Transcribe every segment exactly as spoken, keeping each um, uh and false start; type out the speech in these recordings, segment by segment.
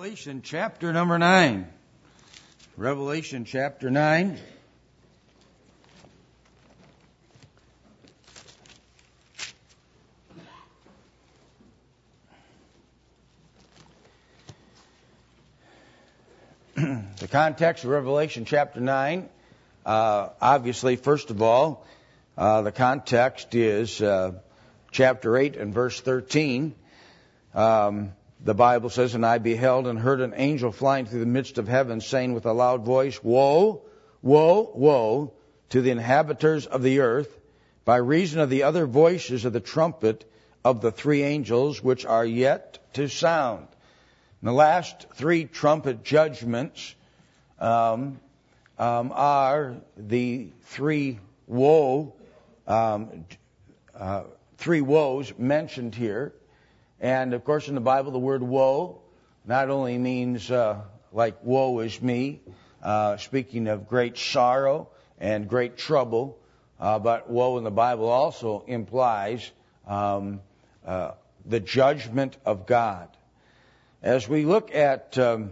Revelation chapter number nine. Revelation chapter nine. The context of Revelation chapter nine, uh, obviously, first of all, uh, the context is uh, chapter eight and verse thirteen. Um, the Bible says, "And I beheld and heard an angel flying through the midst of heaven, saying with a loud voice, Woe, woe, woe to the inhabitants of the earth, by reason of the other voices of the trumpet of the three angels which are yet to sound." And the last three trumpet judgments um, um, are the three woe, um, uh, three woes mentioned here. And of course, in the Bible, the word woe not only means uh, like woe is me, uh, speaking of great sorrow and great trouble, uh, but woe in the Bible also implies um, uh, the judgment of God. As we look at um,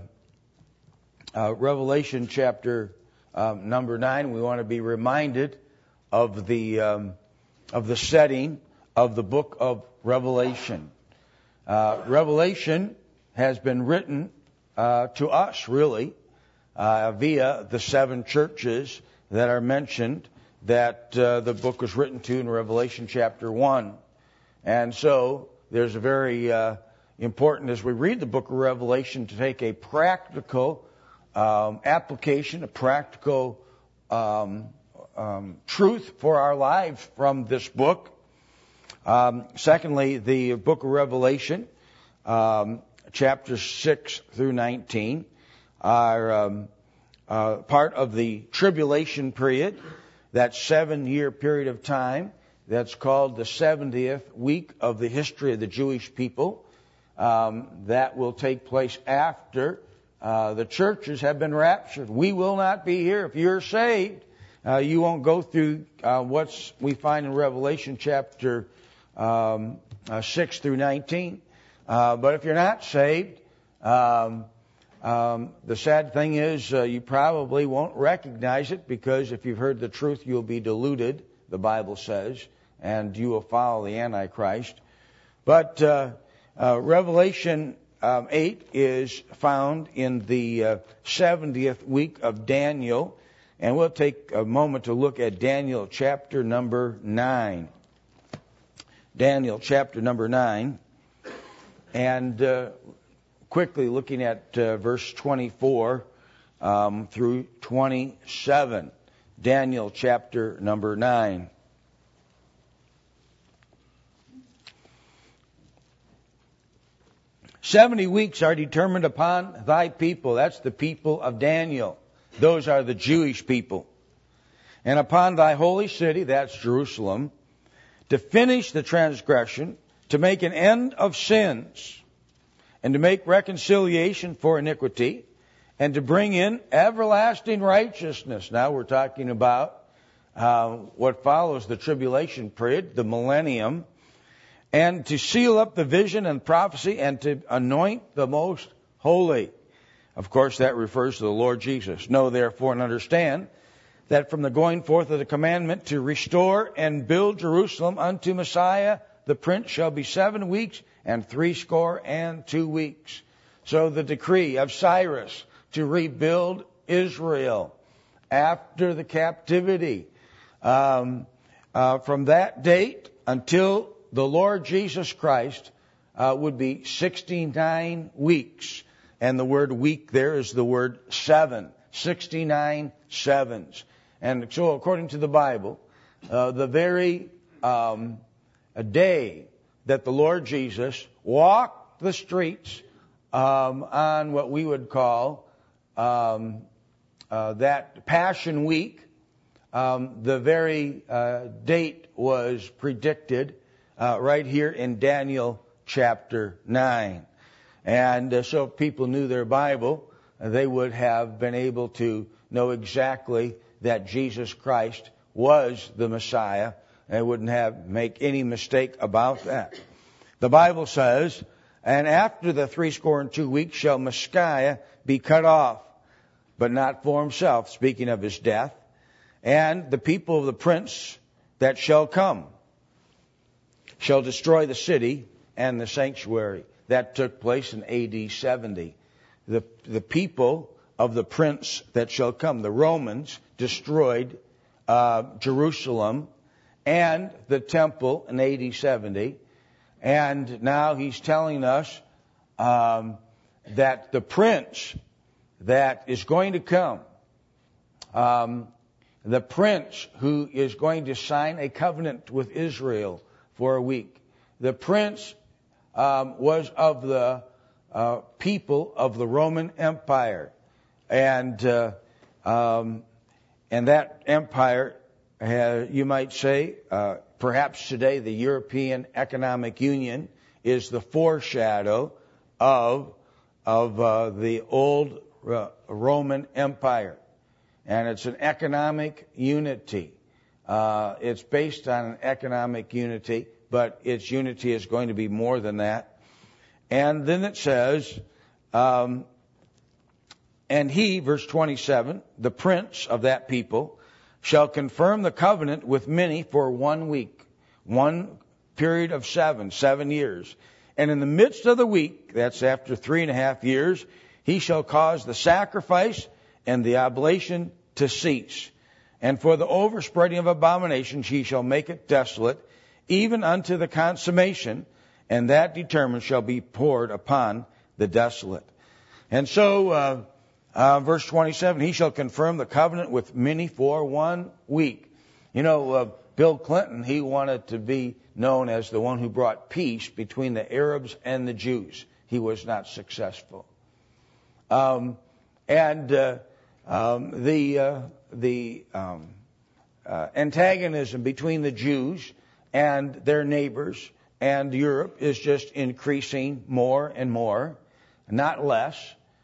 uh, Revelation chapter um, number nine, we want to be reminded of the um, of the setting of the book of Revelation. Uh, Revelation has been written uh, to us, really, uh, via the seven churches that are mentioned that uh, the book was written to in Revelation chapter one. And so there's a very uh, important, as we read the book of Revelation, to take a practical um, application, a practical um, um, truth for our lives from this book. Um, secondly, the book of Revelation, um, chapters six through nineteen, are um, uh, part of the tribulation period, that seven-year period of time that's called the seventieth week of the history of the Jewish people. Um, that will take place after uh, the churches have been raptured. We will not be here. If you're saved, uh, you won't go through uh, what we find in Revelation chapter um, uh, six through nineteen. Uh, but if you're not saved, um, um, the sad thing is uh, you probably won't recognize it, because if you've heard the truth, you'll be deluded, the Bible says, and you will follow the Antichrist. But uh, Uh, Revelation um, eight is found in the uh, seventieth week of Daniel, and we'll take a moment to look at Daniel chapter number nine. Daniel chapter number nine, and uh, quickly looking at uh, verse twenty-four um, through twenty-seven. Daniel chapter number nine. Seventy weeks are determined upon thy people. That's the people of Daniel. Those are the Jewish people. And upon thy holy city, that's Jerusalem, to finish the transgression, to make an end of sins, and to make reconciliation for iniquity, and to bring in everlasting righteousness. Now we're talking about uh, what follows the tribulation period, the millennium, and to seal up the vision and prophecy, and to anoint the most holy. Of course, that refers to the Lord Jesus. Know therefore and understand that from the going forth of the commandment to restore and build Jerusalem unto Messiah, the Prince, shall be seven weeks and threescore and two weeks. So the decree of Cyrus to rebuild Israel after the captivity, um, uh, from that date until the Lord Jesus Christ uh, would be sixty-nine weeks. And the word week there is the word seven. sixty-nine sevens. And so according to the Bible, uh, the very um, day that the Lord Jesus walked the streets um, on what we would call um, uh, that Passion Week, um, the very uh, date was predicted Uh, right here in Daniel chapter nine. And uh, so if people knew their Bible, uh, they would have been able to know exactly that Jesus Christ was the Messiah, and wouldn't have make any mistake about that. The Bible says And after the threescore and two weeks shall Messiah be cut off, but not for himself, speaking of his death, and the people of the prince that shall come shall destroy the city and the sanctuary. That took place in A D seventy. The, the people of the prince that shall come, the Romans, destroyed uh, Jerusalem and the temple in A D seventy. And now he's telling us um, that the prince that is going to come, um, the prince who is going to sign a covenant with Israel for a week, the prince um, was of the uh, people of the Roman Empire. And uh, um, and that empire, has, you might say, uh, perhaps today the European Economic Union is the foreshadow of of uh, the old uh, Roman Empire, and it's an economic unity. Uh, it's based on an economic unity, but its unity is going to be more than that. And then it says, um, and he, verse twenty-seven, the prince of that people, shall confirm the covenant with many for one week, one period of seven, seven years. And in the midst of the week, that's after three and a half years, he shall cause the sacrifice and the oblation to cease. And for the overspreading of abominations he shall make it desolate, even unto the consummation, and that determined shall be poured upon the desolate. And so, uh, uh, verse twenty-seven, he shall confirm the covenant with many for one week. You know, uh, Bill Clinton, he wanted to be known as the one who brought peace between the Arabs and the Jews. He was not successful. Um, and uh, um, the uh, the um, uh, antagonism between the Jews and their neighbors and Europe is just increasing more and more, not less.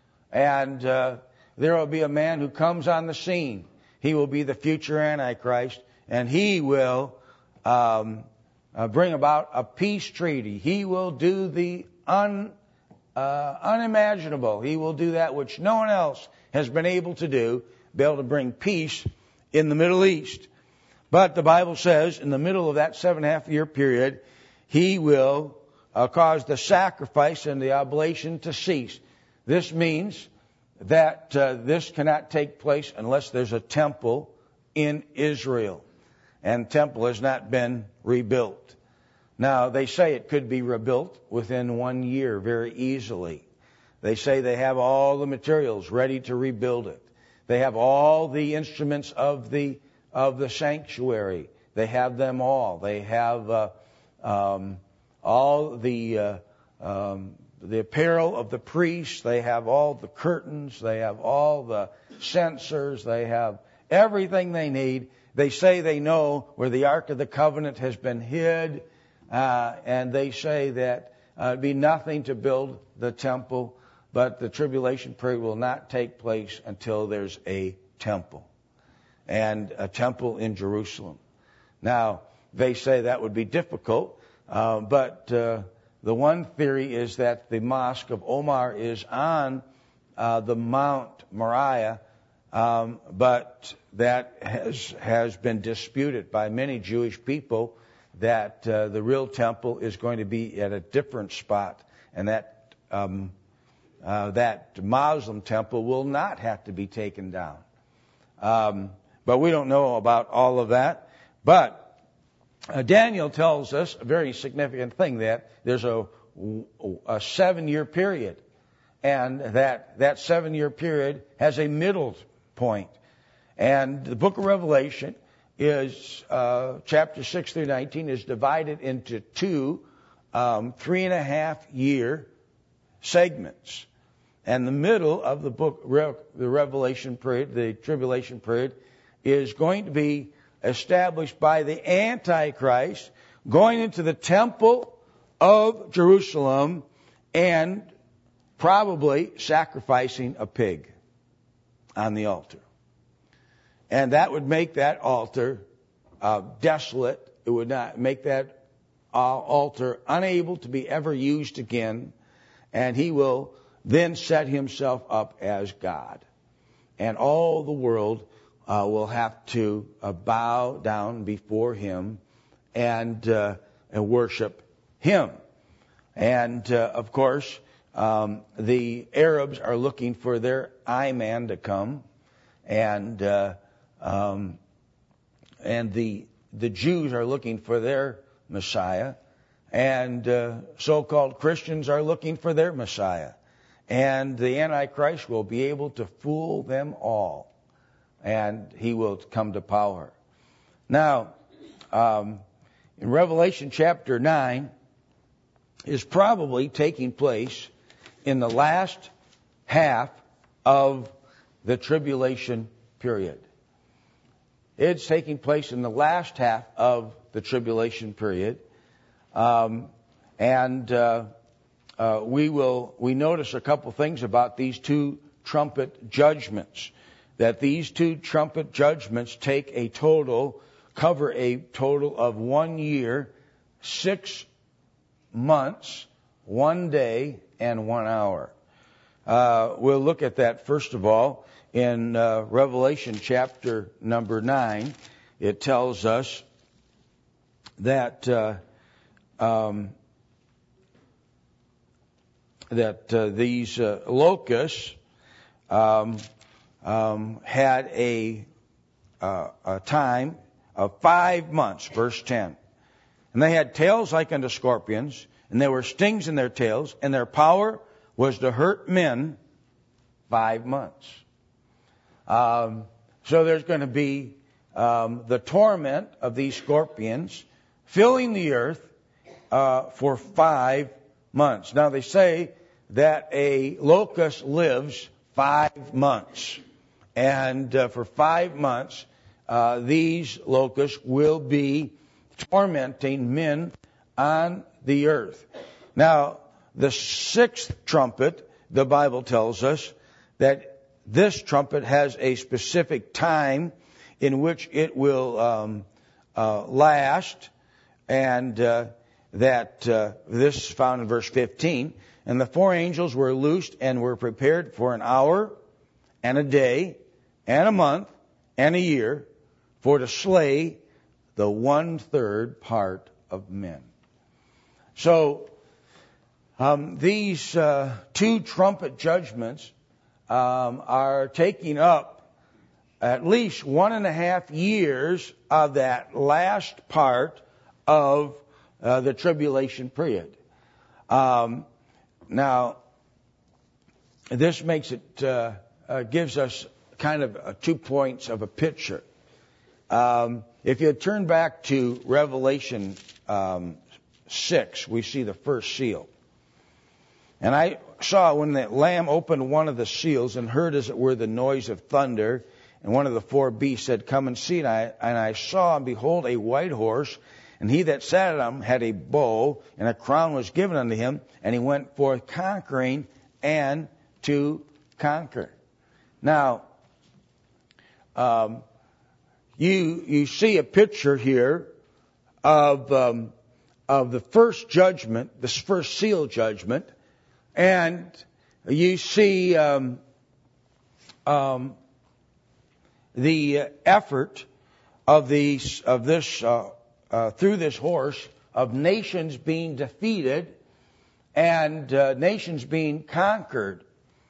And uh, there will be a man who comes on the scene. He will be the future Antichrist, and he will um, uh, bring about a peace treaty. He will do the un, uh, unimaginable. He will do that which no one else has been able to do, be able to bring peace in the Middle East. But the Bible says in the middle of that seven and a half year period, he will uh, cause the sacrifice and the oblation to cease. This means that uh, this cannot take place unless there's a temple in Israel. And temple has not been rebuilt. Now, they say it could be rebuilt within one year very easily. They say they have all the materials ready to rebuild it. They have all the instruments of the of the sanctuary. They have them all. They have uh, um, all the uh, um, the apparel of the priests. They have all the curtains. They have all the censers. They have everything they need. They say they know where the Ark of the Covenant has been hid, uh, and they say that uh, it'd be nothing to build the temple, but the tribulation period will not take place until there's a temple, and a temple in Jerusalem. Now, they say that would be difficult, uh, but uh, the one theory is that the Mosque of Omar is on uh, the Mount Moriah, um, but that has has been disputed by many Jewish people, that uh, the real temple is going to be at a different spot, and that um, uh, that Muslim temple will not have to be taken down. Um, but we don't know about all of that. But uh, Daniel tells us a very significant thing, that there's a, a seven-year period, and that that seven-year period has a middle point. And the book of Revelation is, uh, chapter six through nineteen, is divided into two um, three and a half year segments. And the middle of the book, the Revelation period, the tribulation period, is going to be established by the Antichrist going into the temple of Jerusalem and probably sacrificing a pig on the altar. And that would make that altar uh, desolate. It would not make that uh, altar unable to be ever used again. and he will then set himself up as God. And all the world uh, will have to uh, bow down before him and, uh, and worship him. And, uh, of course, um, the Arabs are looking for their I-man to come, and uh, um, and the the Jews are looking for their Messiah, and uh, so-called Christians are looking for their Messiah. And the Antichrist will be able to fool them all, and he will come to power. Now, um, in Revelation chapter nine is probably taking place in the last half of the tribulation period. It's taking place in the last half of the tribulation period. Um, and uh, uh, we will we notice a couple things about these two trumpet judgments. That these two trumpet judgments take a total, cover a total of one year, six months, one day, and one hour. Uh, we'll look at that first of all in uh, Revelation chapter number nine. It tells us that uh, um, that uh, these uh, locusts um, um, had a, uh, a time of five months, verse ten. And they had tails like unto scorpions, and there were stings in their tails, and their power was to hurt men five months. Um, so there's going to be um, the torment of these scorpions filling the earth uh, for five months. Now they say that a locust lives five months. And uh, for five months, uh, these locusts will be tormenting men on the earth. Now, the sixth trumpet, the Bible tells us that this trumpet has a specific time in which it will um, uh, last, and uh, that uh, this is found in verse fifteen. And the four angels were loosed and were prepared for an hour and a day and a month and a year for to slay the one-third part of men. So um, these uh, two trumpet judgments um, are taking up at least one and a half years of that last part of uh, the tribulation period. Um, now, this makes it uh, uh, gives us kind of uh, two points of a picture. Um, if you turn back to Revelation um, six, we see the first seal. And I saw when the Lamb opened one of the seals and heard as it were the noise of thunder, and one of the four beasts said, Come and see. And I, and I saw, and behold, a white horse, and he that sat on him had a bow, and a crown was given unto him, and he went forth conquering and to conquer. Now, um, you you see a picture here of um, of the first judgment, this first seal judgment, and you see um, um, the effort of these of this uh, uh, through this horse of nations being defeated and uh, nations being conquered.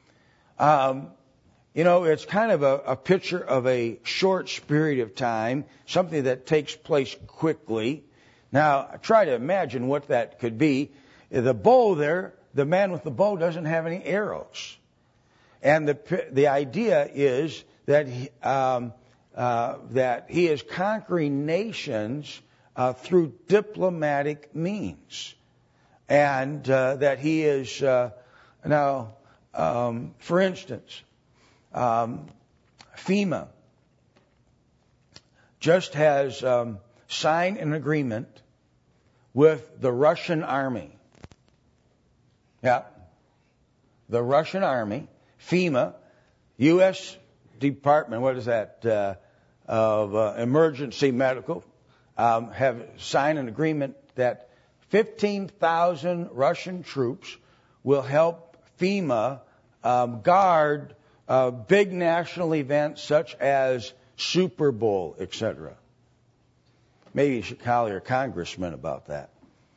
Um, you know, it's kind of a, a picture of a short period of time, something that takes place quickly. Now, try to imagine what that could be. The bow there, the man with the bow doesn't have any arrows. And the the idea is that he, um, uh, that he is conquering nations uh, through diplomatic means. And uh, that he is, uh, now, um, for instance, um, FEMA just has um, signed an agreement with the Russian army. Yeah. The Russian army, FEMA, U S Department, what is that, uh, of uh, Emergency Medical, um, have signed an agreement that fifteen thousand Russian troops will help FEMA um, guard uh, big national events such as Super Bowl, et cetera. Maybe you should call your congressman about that.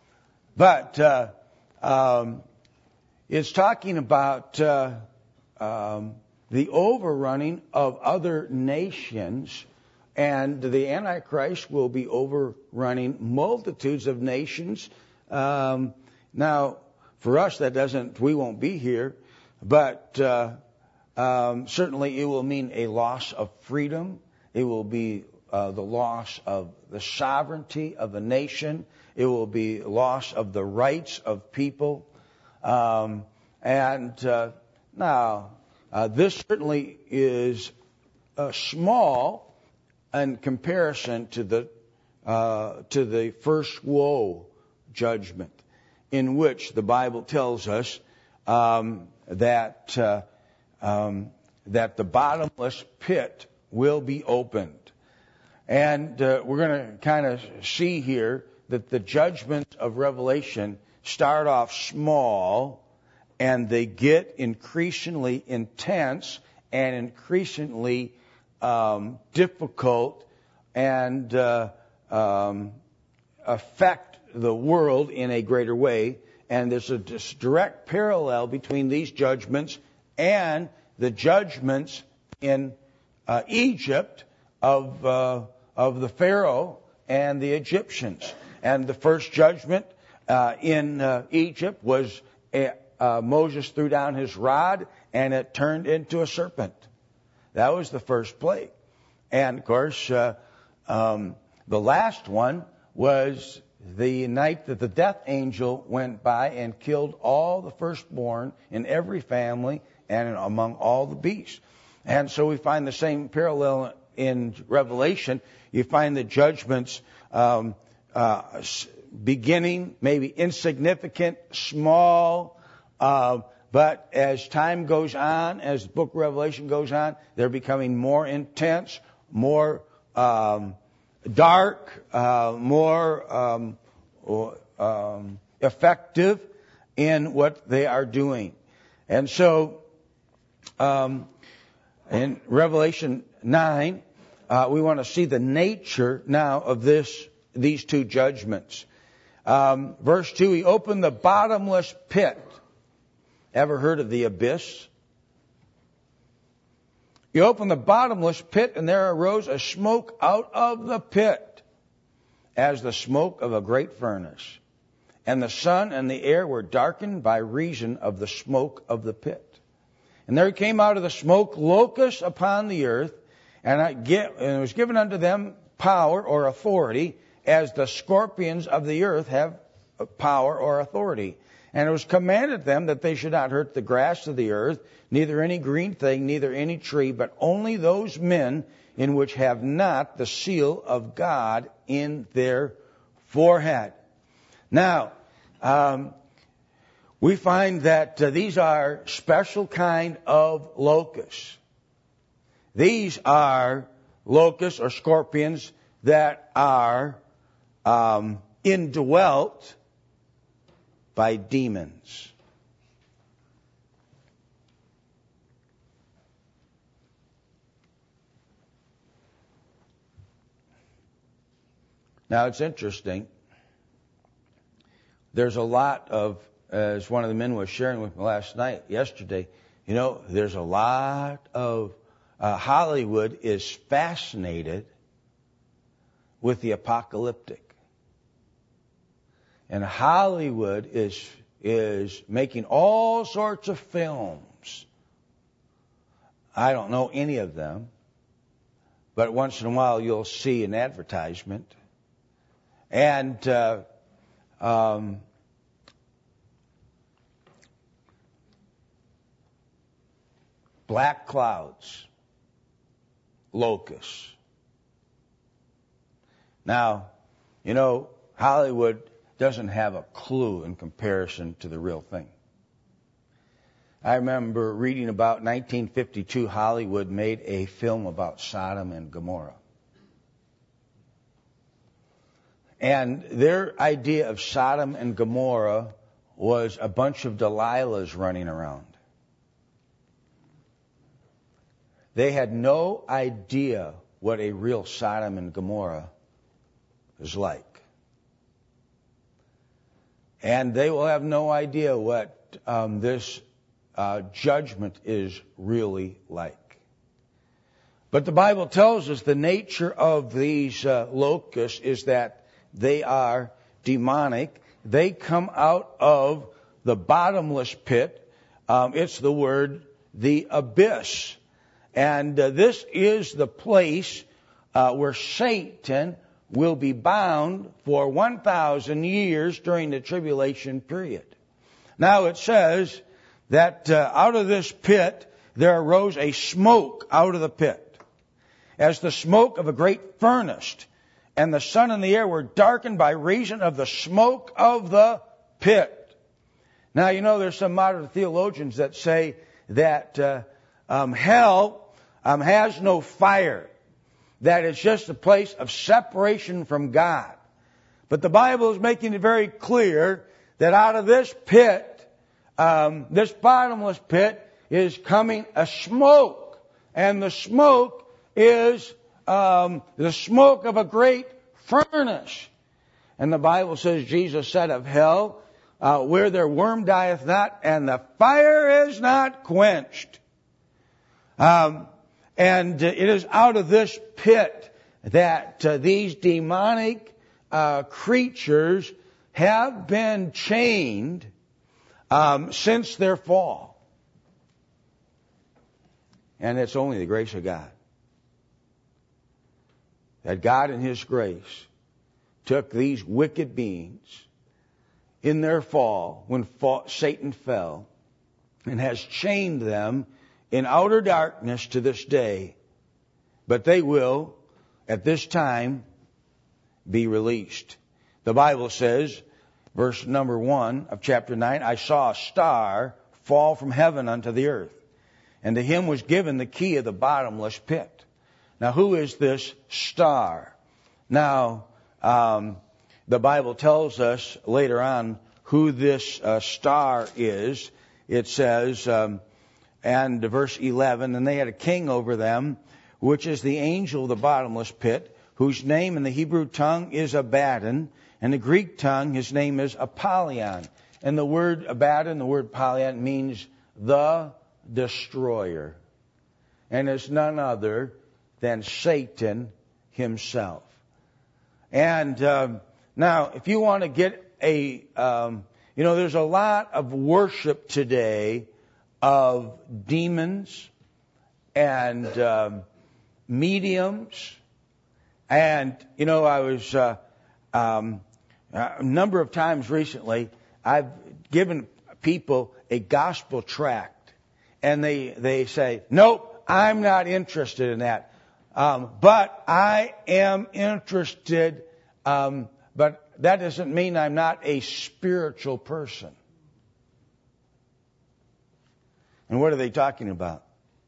But uh, um, it's talking about uh, um, the overrunning of other nations, and the Antichrist will be overrunning multitudes of nations. Um, now, for us, that doesn't, we won't be here, but uh, um, certainly it will mean a loss of freedom. It will be uh, the loss of the sovereignty of a nation. It will be loss of the rights of people. Um, and uh, now, uh, this certainly is uh, small in comparison to the uh, to the first woe judgment, in which the Bible tells us um, that uh, um, that the bottomless pit will be opened. And uh, we're going to kind of see here that the judgments of Revelation start off small, and they get increasingly intense and increasingly um, difficult and uh, um, affect the world in a greater way. And there's a direct parallel between these judgments and the judgments in uh, Egypt of uh, of the Pharaoh and the Egyptians. And the first judgment uh, in uh, Egypt was uh, uh, Moses threw down his rod and it turned into a serpent. That was the first plague. And of course, uh, um, the last one was the night that the death angel went by and killed all the firstborn in every family and among all the beasts. And so we find the same parallel in Revelation. You find the judgments um, uh, beginning maybe insignificant, small, uh, but as time goes on, as the book of Revelation goes on, they're becoming more intense, more um, dark, uh, more um, um, effective in what they are doing. And so um, in Revelation nine, uh, we want to see the nature now of this these two judgments. Um, verse two, he opened the bottomless pit. Ever heard of the abyss? He opened the bottomless pit, and there arose a smoke out of the pit, as the smoke of a great furnace. And the sun and the air were darkened by reason of the smoke of the pit. And there came out of the smoke locusts upon the earth, and it was given unto them power or authority, as the scorpions of the earth have power or authority. And it was commanded them that they should not hurt the grass of the earth, neither any green thing, neither any tree, but only those men in which have not the seal of God in their forehead. Now, um, we find that uh, these are special kind of locusts. These are locusts or scorpions that are um, indwelt by demons. Now it's interesting. There's a lot of, as one of the men was sharing with me last night, yesterday, you know, there's a lot of, uh, Hollywood is fascinated with the apocalyptic. And Hollywood is is making all sorts of films. I don't know any of them, but once in a while you'll see an advertisement. And uh, um, black clouds, locusts. Now, you know, Hollywood doesn't have a clue in comparison to the real thing. I remember reading about nineteen fifty-two, Hollywood made a film about Sodom and Gomorrah. And their idea of Sodom and Gomorrah was a bunch of Delilahs running around. They had no idea what a real Sodom and Gomorrah is like. And they will have no idea what um, this uh, judgment is really like. But the Bible tells us the nature of these uh, locusts is that they are demonic. They come out of the bottomless pit. Um, it's the word, the abyss. And uh, this is the place uh, where Satan will be bound for one thousand years during the tribulation period. Now it says that uh, out of this pit there arose a smoke out of the pit, as the smoke of a great furnace, and the sun and the air were darkened by reason of the smoke of the pit. Now, you know, there's some modern theologians that say that uh, um, hell um, has no fire, that it's just a place of separation from God. But the Bible is making it very clear that out of this pit, um, this bottomless pit, is coming a smoke, and the smoke is um, the smoke of a great furnace. And the Bible says, Jesus said of hell, uh, where their worm dieth not, and the fire is not quenched. Um, and it is out of this pit that uh, these demonic uh, creatures have been chained um, since their fall. And it's only the grace of God. That God in His grace took these wicked beings in their fall, when fall, Satan fell, and has chained them in outer darkness to this day. But they will, at this time, be released. The Bible says, verse number one of chapter nine, I saw a star fall from heaven unto the earth, and to him was given the key of the bottomless pit. Now, who is this star? Now, um, the Bible tells us later on who this uh, star is. It says, um, and verse eleven, and they had a king over them, which is the angel of the bottomless pit, whose name in the Hebrew tongue is Abaddon, and the Greek tongue, his name is Apollyon. And the word Abaddon, the word Apollyon, means the destroyer. And it's none other than Satan himself. And um, now, if you want to get a, um, you know, there's a lot of worship today of demons and um, mediums. And, you know, I was uh, um, a number of times recently, I've given people a gospel tract. And they, they say, nope, I'm not interested in that. Um, but I am interested, um, but that doesn't mean I'm not a spiritual person. And what are they talking about?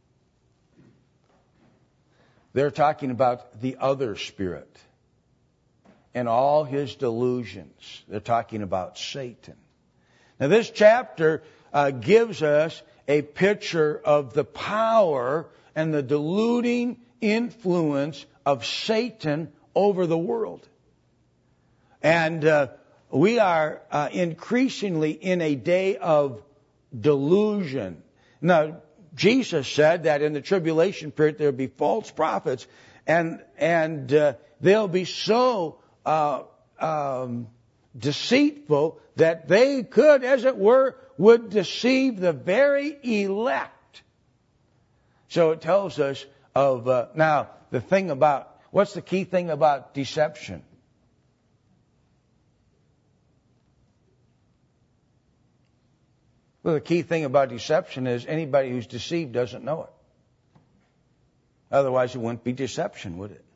They're talking about the other spirit and all his delusions. They're talking about Satan. Now, this chapter uh, gives us a picture of the power and the deluding influence of Satan over the world. And uh, we are uh, increasingly in a day of delusion. Now, Jesus said that in the tribulation period there will be false prophets, and and uh, they'll be so uh, um, deceitful that they could, as it were, would deceive the very elect. So it tells us of, uh, now, the thing about, what's the key thing about deception? Well, the key thing about deception is anybody who's deceived doesn't know it. Otherwise, it wouldn't be deception, would it?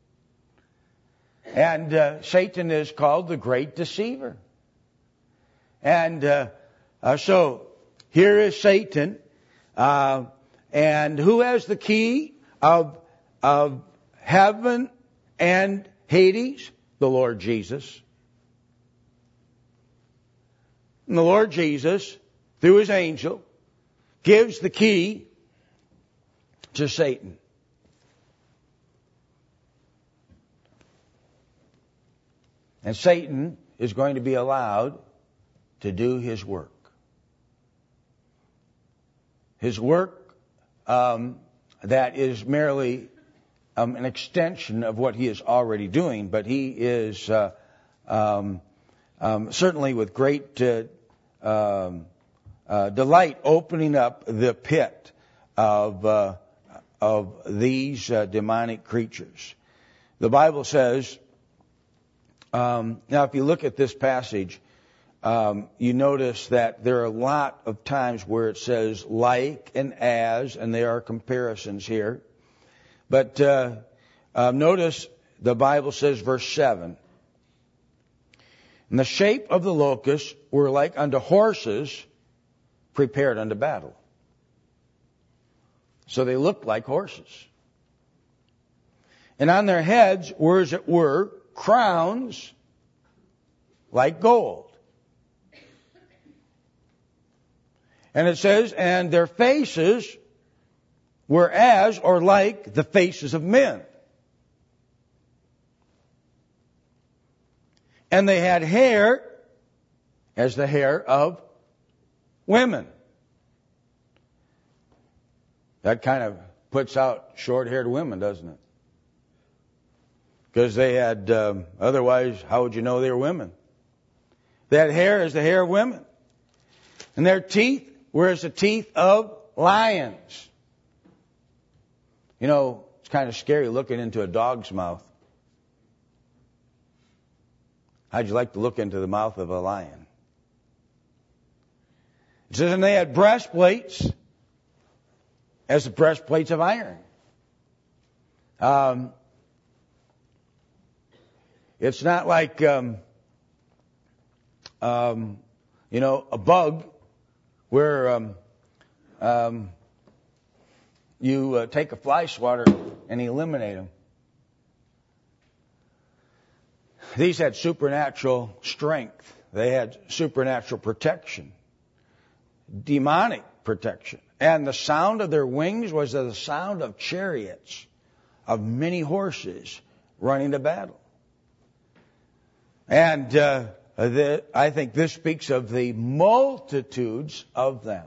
And uh, Satan is called the great deceiver. And uh, uh, so, here is Satan. Uh, and who has the key of, of heaven and Hades? The Lord Jesus. And the Lord Jesus, through his angel, gives the key to Satan. And Satan is going to be allowed to do his work. His work um, that is merely um, an extension of what he is already doing, but he is uh, um, um, certainly with great uh, um, uh, delight opening up the pit of uh, of these uh, demonic creatures. The Bible says, um, now if you look at this passage, um, you notice that there are a lot of times where it says like and as, and there are comparisons here. But uh, uh, notice the Bible says, verse seven, and the shape of the locusts were like unto horses prepared unto battle. So they looked like horses. And on their heads were, as it were, crowns like gold. And it says, and their faces were as or like the faces of men. And they had hair as the hair of women. That kind of puts out short-haired women, doesn't it? Because they had, um, otherwise, how would you know they were women? They had hair as the hair of women. And their teeth were as the teeth of lions. You know, it's kind of scary looking into a dog's mouth. How'd you like to look into the mouth of a lion? It says, and they had breastplates as the breastplates of iron. Um, it's not like, um, um, you know, a bug where um, um, you uh, take a fly swatter and eliminate them. These had supernatural strength. They had supernatural protection, demonic protection. And the sound of their wings was the sound of chariots, of many horses running to battle. And uh, the, I think this speaks of the multitudes of them.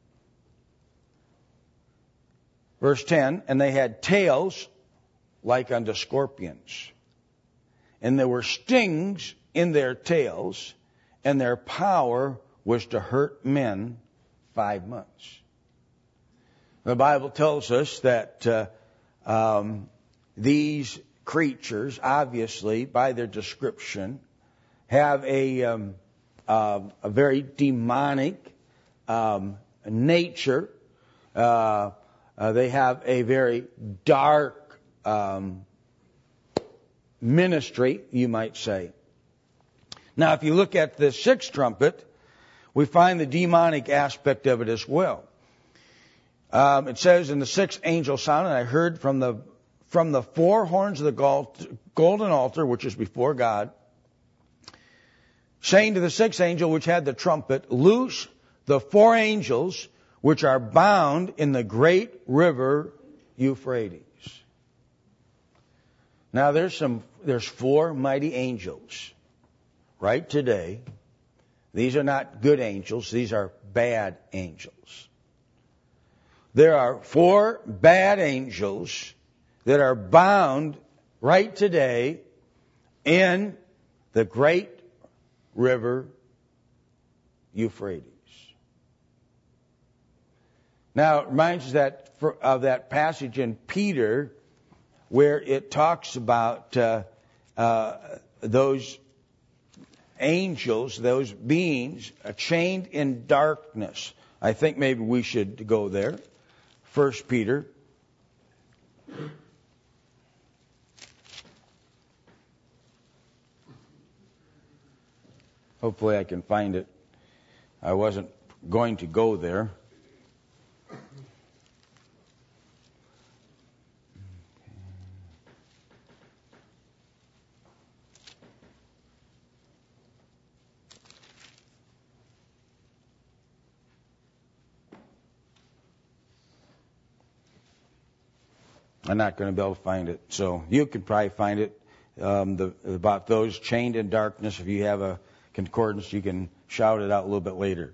Verse ten, and they had tails like unto scorpions. And there were stings in their tails, and their power was to hurt men five months. The Bible tells us that uh, um, these creatures, obviously, by their description, have a, um, uh, a very demonic um, nature. Uh, uh, they have a very dark um, ministry, you might say. Now, if you look at the sixth trumpet, we find the demonic aspect of it as well. Um, it says, in the sixth angel sound, and I heard from the from the four horns of the golden altar, which is before God, saying to the sixth angel which had the trumpet, loose the four angels which are bound in the great river Euphrates. Now there's some there's four mighty angels right today. These are not good angels, these are bad angels. There are four bad angels that are bound right today in the great river Euphrates. Now, it reminds us that for, of that passage in Peter where it talks about uh, uh, those angels, those beings, uh, chained in darkness. I think maybe we should go there. First Peter. Hopefully I can find it. I wasn't going to go there. I'm not going to be able to find it. So you could probably find it um, the, about those chained in darkness. If you have a concordance, you can shout it out a little bit later.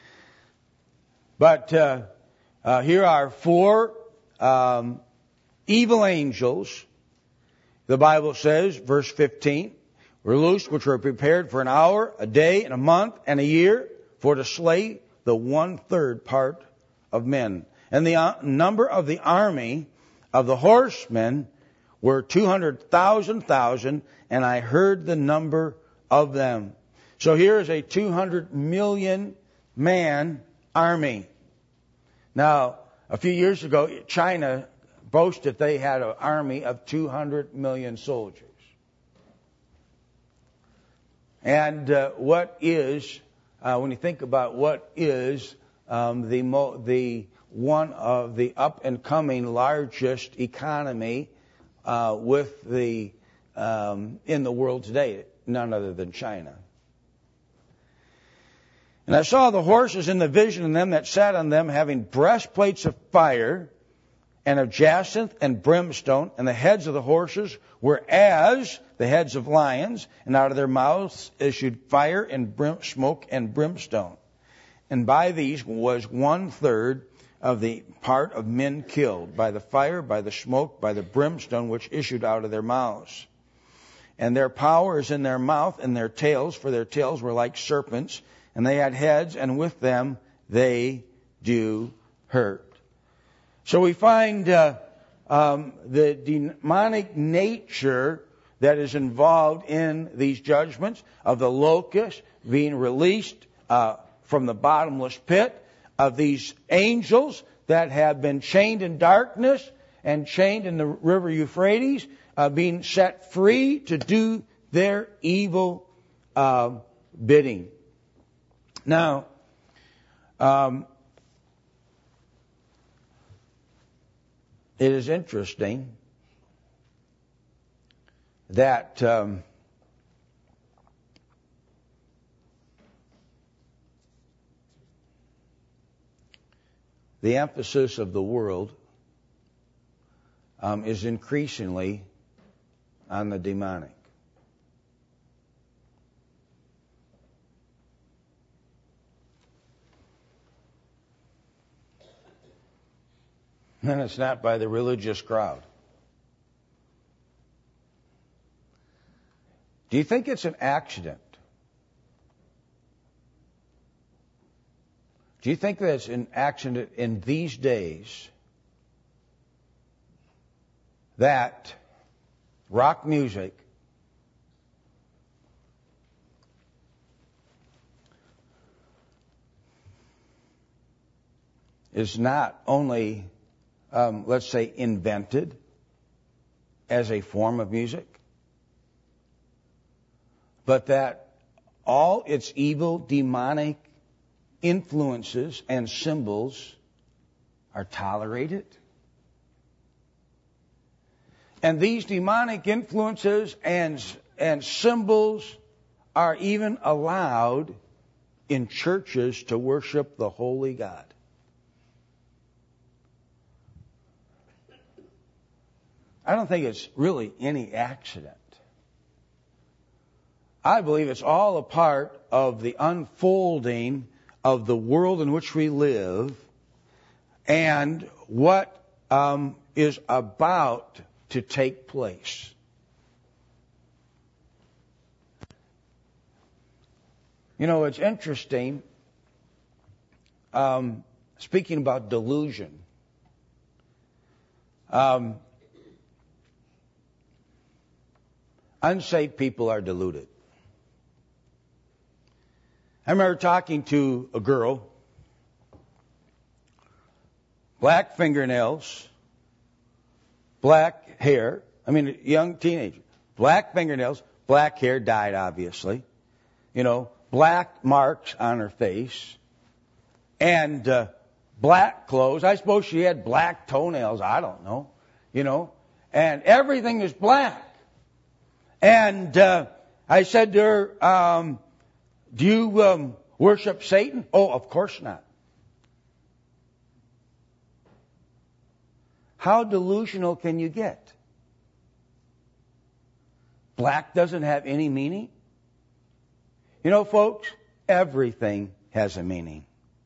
But uh, uh, here are four um, evil angels. The Bible says, verse fifteen, were loosed, which were prepared for an hour, a day, and a month, and a year, for to slay the one-third part of men. And the uh, number of the army of the horsemen were two hundred thousand thousand, and I heard the number of them. So here is a two hundred million man army. Now, a few years ago, China boasted they had an army of two hundred million soldiers. And uh, what is, uh, when you think about what is um, the mo- the one of the up and coming largest economy uh, with the um, in the world today, none other than China. And I saw the horses in the vision, and them that sat on them having breastplates of fire and of jacinth and brimstone, and the heads of the horses were as the heads of lions, and out of their mouths issued fire and brim, smoke and brimstone. And by these was one third of the part of men killed, by the fire, by the smoke, by the brimstone which issued out of their mouths. And their power is in their mouth and their tails, for their tails were like serpents, and they had heads, and with them they do hurt. So we find uh, um, the demonic nature that is involved in these judgments of the locust being released uh, from the bottomless pit, of these angels that have been chained in darkness and chained in the river Euphrates, uh, being set free to do their evil uh, bidding. Now, um, it is interesting that um, the emphasis of the world um, is increasingly on the demonic. And it's not by the religious crowd. Do you think it's an accident? Do you think that it's an accident in these days that rock music is not only, um, let's say, invented as a form of music, but that all its evil, demonic influences and symbols are tolerated? And these demonic influences and, and symbols are even allowed in churches to worship the holy God. I don't think it's really any accident. I believe it's all a part of the unfolding of the world in which we live and what um, is about to take place. You know, it's interesting, um, speaking about delusion. Um, unsaved people are deluded. I remember talking to a girl, black fingernails, black hair, I mean, a young teenager, black fingernails, black hair, dyed obviously, you know, black marks on her face, and uh, black clothes. I suppose she had black toenails, I don't know, you know, and everything is black. And uh, I said to her, um, do you um, worship Satan? Oh, of course not. How delusional can you get? Black doesn't have any meaning? You know, folks, everything has a meaning.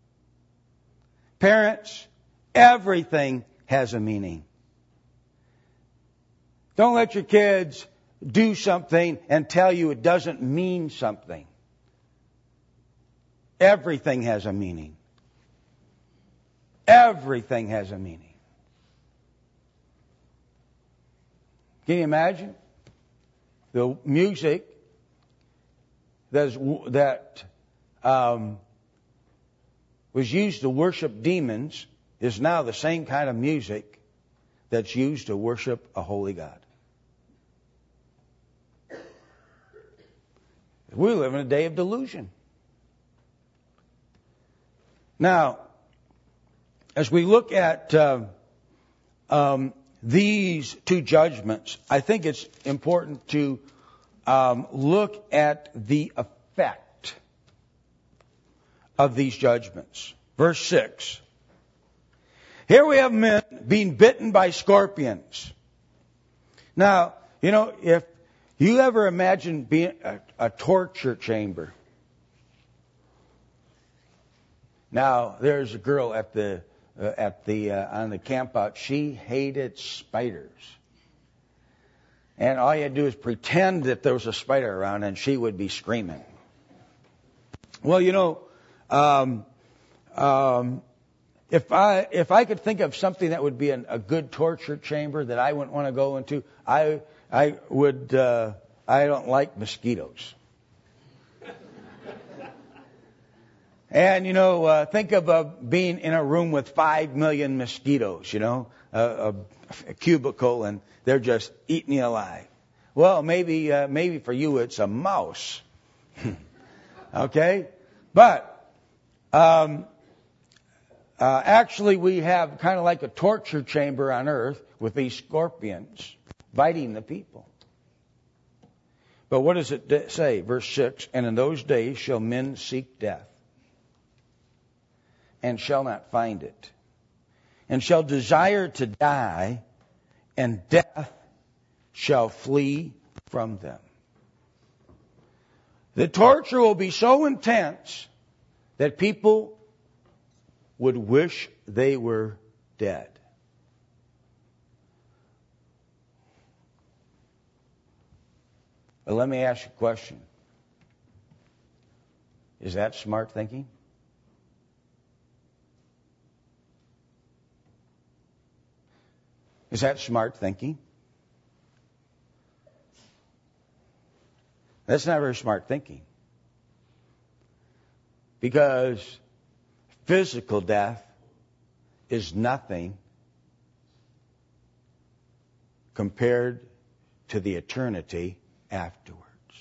Parents, everything has a meaning. Don't let your kids do something and tell you it doesn't mean something. Everything has a meaning. Everything has a meaning. Can you imagine? The music that's, that um, was used to worship demons is now the same kind of music that's used to worship a holy God. We live in a day of delusion. Now, as we look at uh, um, these two judgments, I think it's important to um, look at the effect of these judgments. Verse six. Here we have men being bitten by scorpions. Now, you know, if you ever imagine being a, a torture chamber. Now, there's a girl at the uh, at the uh, on the camp out. She hated spiders, and all you had to do is pretend that there was a spider around, and she would be screaming. Well, you know, um, um, if I if I could think of something that would be an, a good torture chamber that I wouldn't want to go into, I I would. Uh, I don't like mosquitoes. And, you know, uh, think of uh, being in a room with five million mosquitoes, you know, a, a, a cubicle, and they're just eating you alive. Well, maybe uh, maybe for you it's a mouse. Okay? But um, uh, actually we have kind of like a torture chamber on earth with these scorpions biting the people. But what does it say? Verse six, and in those days shall men seek death, and shall not find it, and shall desire to die, and death shall flee from them. The torture will be so intense that people would wish they were dead. But let me ask you a question. Is that smart thinking? Is that smart thinking? That's not very smart thinking. Because physical death is nothing compared to the eternity afterwards.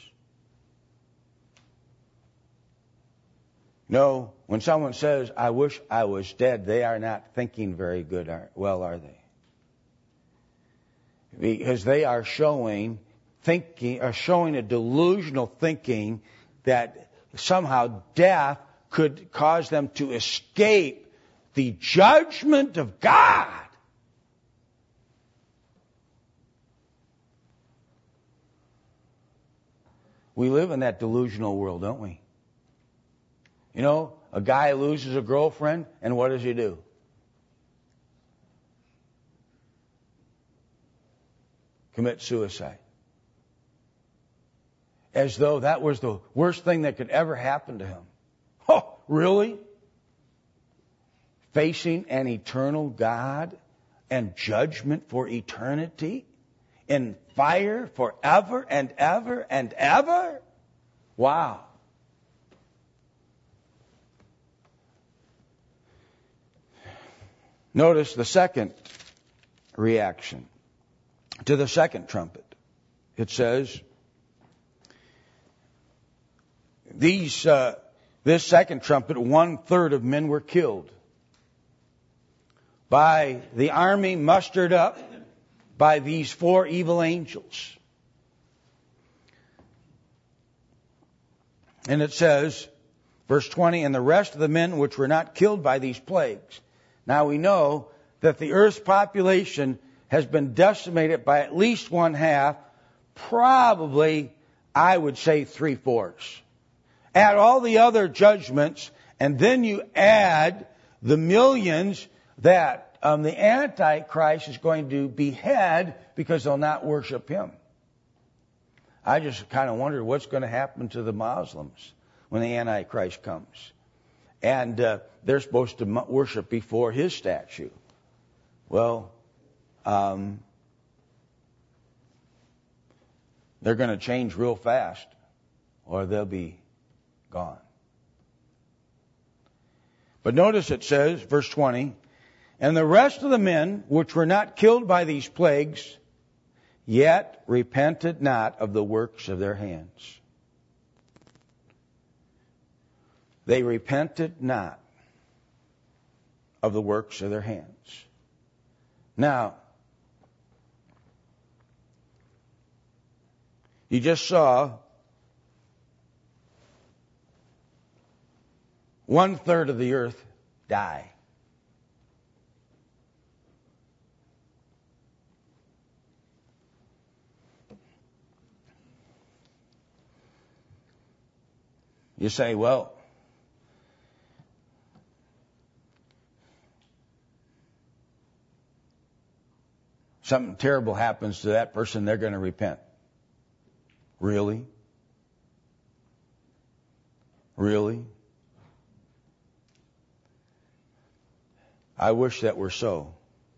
No, when someone says, I wish I was dead, they are not thinking very good, well, are they? Because they are showing thinking, are showing a delusional thinking that somehow death could cause them to escape the judgment of God. We live in that delusional world, don't we? You know, a guy loses a girlfriend, and what does he do? Commit suicide. As though that was the worst thing that could ever happen to him. Oh, really? Facing an eternal God and judgment for eternity? In fire forever and ever and ever? Wow. Notice the second reaction to the second trumpet. It says, these, uh, this second trumpet, one third of men were killed by the army mustered up by these four evil angels. And it says, verse twenty, and the rest of the men which were not killed by these plagues. Now we know that the earth's population has been decimated by at least one half, probably, I would say, three-fourths. Add all the other judgments, and then you add the millions that um, the Antichrist is going to behead because they'll not worship him. I just kind of wonder what's going to happen to the Muslims when the Antichrist comes. And uh, they're supposed to worship before his statue. Well, um, they're going to change real fast, or they'll be gone. But notice it says, verse twenty, and the rest of the men which were not killed by these plagues, yet repented not of the works of their hands. They repented not of the works of their hands. Now, you just saw one third of the earth die. You say, well, something terrible happens to that person, they're going to repent. Really? Really? I wish that were so.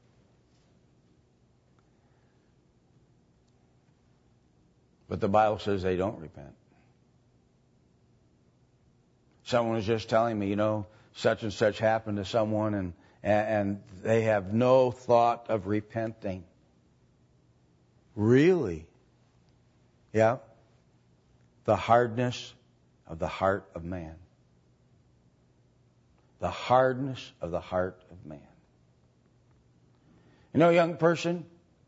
But the Bible says they don't repent. Someone was just telling me, you know, such and such happened to someone, and, and they have no thought of repenting. Really? Yeah. The hardness of the heart of man. The hardness of the heart of man. You know, young person,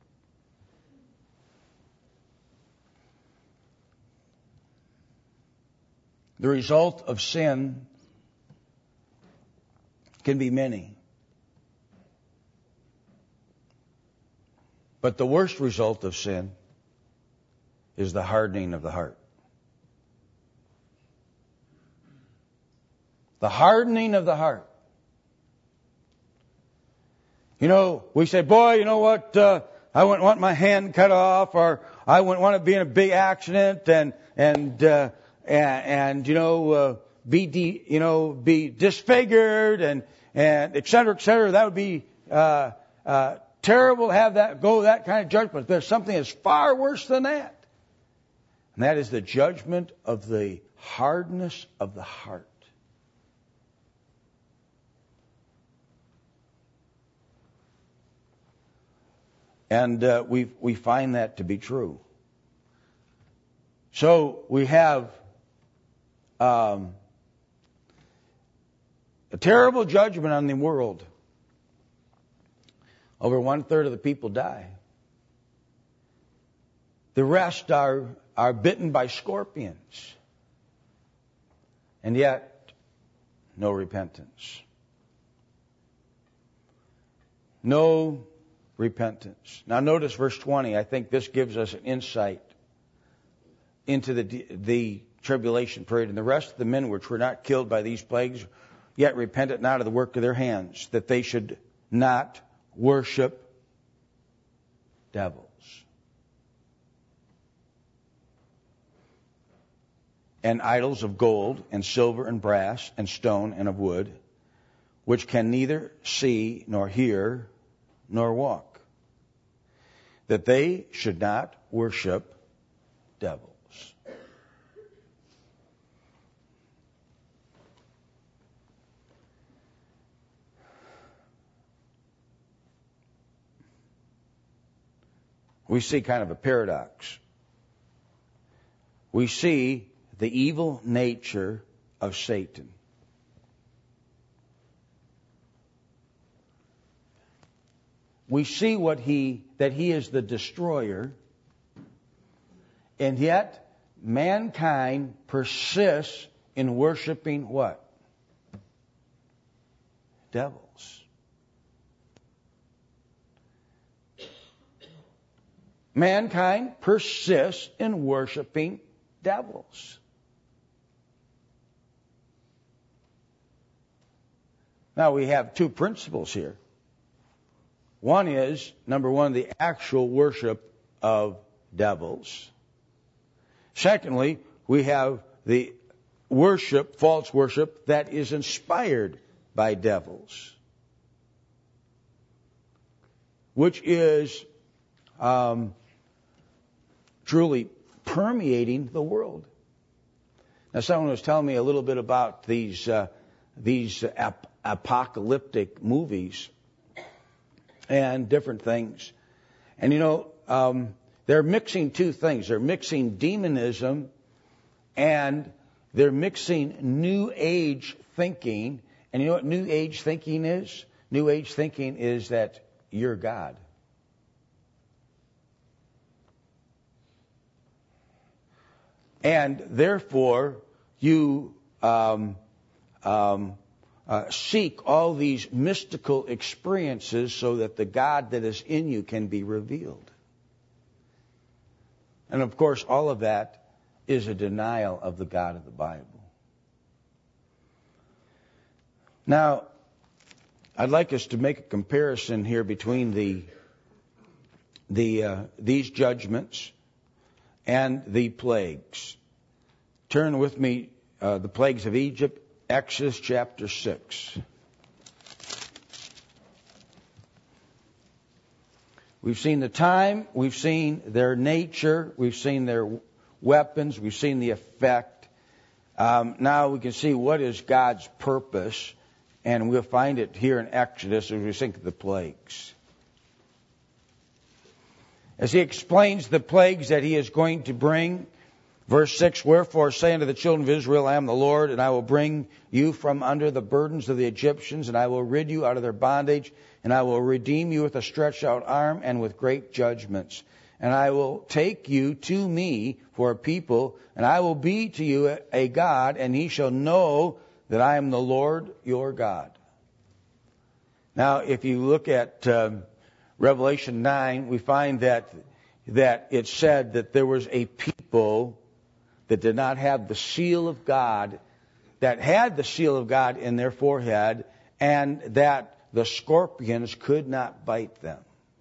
the result of sin can be many. But the worst result of sin is the hardening of the heart. The hardening of the heart. You know, we say, boy, you know what, uh, I wouldn't want my hand cut off, or I wouldn't want to be in a big accident and, and, uh, and, and, you know, uh, be, de- you know, be disfigured and, and et cetera, et cetera. That would be, uh, uh, terrible to have that, go that kind of judgment. There's something that's far worse than that. And that is the judgment of the hardness of the heart. And uh, we we find that to be true. So we have um, a terrible judgment on the world. Over one third of the people die. The rest are are bitten by scorpions. And yet, no repentance. No repentance. Now notice verse twenty. I think this gives us an insight into the the tribulation period. And the rest of the men which were not killed by these plagues, yet repented not of the work of their hands, that they should not worship devils. And idols of gold and silver and brass and stone and of wood, which can neither see nor hear nor walk, that they should not worship devils. We see kind of a paradox. We see the evil nature of Satan. We see what he that he is the destroyer, and yet mankind persists in worshiping what? Devils. mankind persists in worshiping devils. Now we have two principles here. One is, number one, the actual worship of devils. Secondly, we have the worship, false worship, that is inspired by devils, which is um, truly permeating the world. Now, someone was telling me a little bit about these uh, these ap- apocalyptic movies and different things, and you know. Um, They're mixing two things. They're mixing demonism and they're mixing New Age thinking. And you know what New Age thinking is? New Age thinking is that you're God. And therefore, you um, um, uh, seek all these mystical experiences so that the God that is in you can be revealed. And of course, all of that is a denial of the God of the Bible. Now, I'd like us to make a comparison here between the the uh, these judgments and the plagues. Turn with me, uh, the plagues of Egypt, Exodus chapter six. We've seen the time, we've seen their nature, we've seen their weapons, we've seen the effect. Um, now we can see what is God's purpose, and we'll find it here in Exodus as we think of the plagues. As he explains the plagues that he is going to bring, verse six, wherefore say unto the children of Israel, I am the Lord, and I will bring you from under the burdens of the Egyptians, and I will rid you out of their bondage, and I will redeem you with a stretched out arm and with great judgments. And I will take you to me for a people, and I will be to you a God, and ye shall know that I am the Lord your God. Now, if you look at um, Revelation nine, we find that that it said that there was a people that did not have the seal of God, that had the seal of God in their forehead, and that the scorpions could not bite them.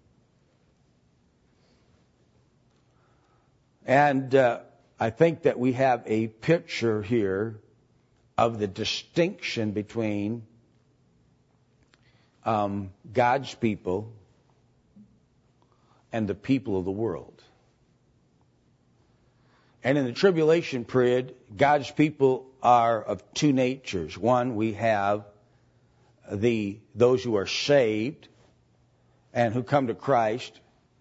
And uh, I think that we have a picture here of the distinction between um, God's people and the people of the world. And in the tribulation period, God's people are of two natures. One, we have the those who are saved and who come to Christ,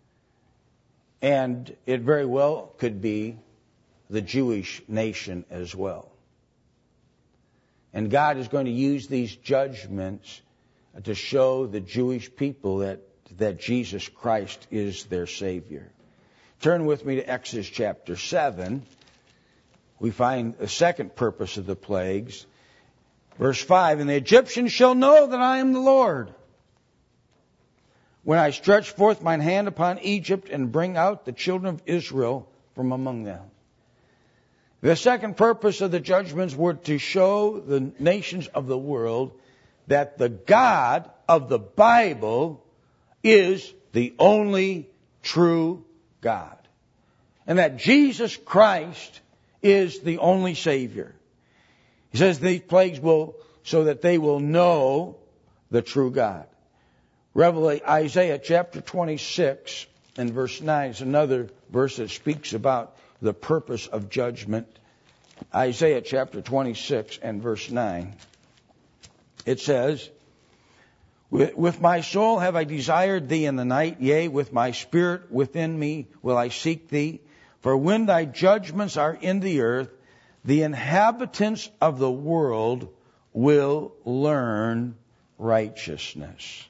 and it very well could be the Jewish nation as well. And God is going to use these judgments to show the Jewish people that, that Jesus Christ is their Savior. Turn with me to Exodus chapter seven. We find the second purpose of the plagues. Verse five, and the Egyptians shall know that I am the Lord, when I stretch forth mine hand upon Egypt and bring out the children of Israel from among them. The second purpose of the judgments were to show the nations of the world that the God of the Bible is the only true God, and that Jesus Christ is the only Savior. He says these plagues will, so that they will know the true God. Revelation, Isaiah chapter twenty-six and verse nine is another verse that speaks about the purpose of judgment. Isaiah chapter twenty-six and verse nine. It says, with my soul have I desired thee in the night, yea, with my spirit within me will I seek thee. For when thy judgments are in the earth, the inhabitants of the world will learn righteousness.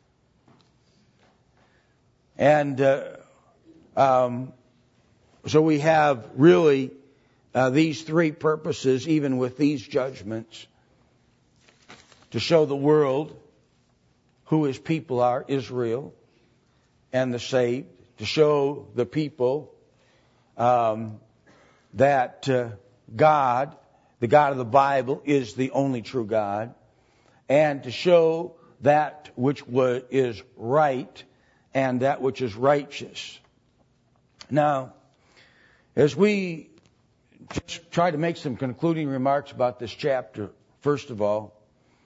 And uh, um, so we have really uh, these three purposes, even with these judgments, to show the world who his people are, Israel, and the saved, to show the people um, that uh, God, the God of the Bible, is the only true God, and to show that which wa- is right and that which is righteous. Now, as we just try to make some concluding remarks about this chapter, first of all,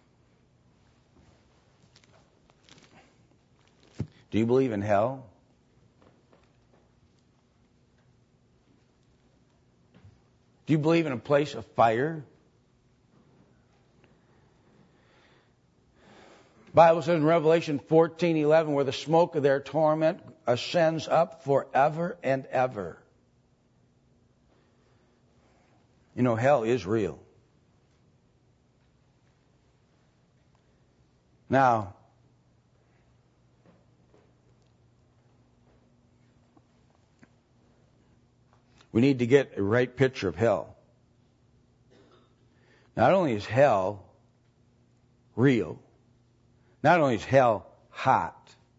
do you believe in hell? Do you believe in a place of fire? The Bible says in Revelation fourteen eleven, where the smoke of their torment ascends up forever and ever. You know, hell is real. Now, we need to get a right picture of hell. Not only is hell real, not only is hell hot,